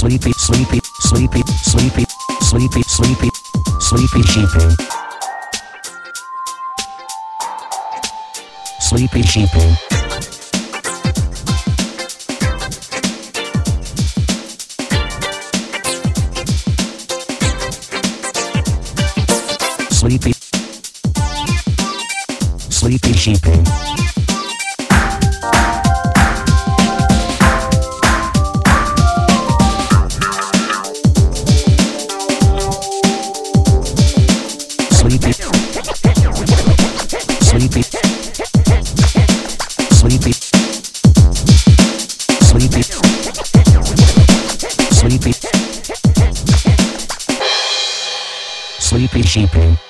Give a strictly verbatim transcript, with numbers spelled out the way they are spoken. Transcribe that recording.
sleepy, sleepy, sleepy, sleepy, sleepy, sleepy, sleepy sheepy. Sleepy sheepy. Sleepy. Sleepy sheepy. Sleepy. Sleepy. Sleepy. Sleepy. Sleepy. Sleepy sheepy.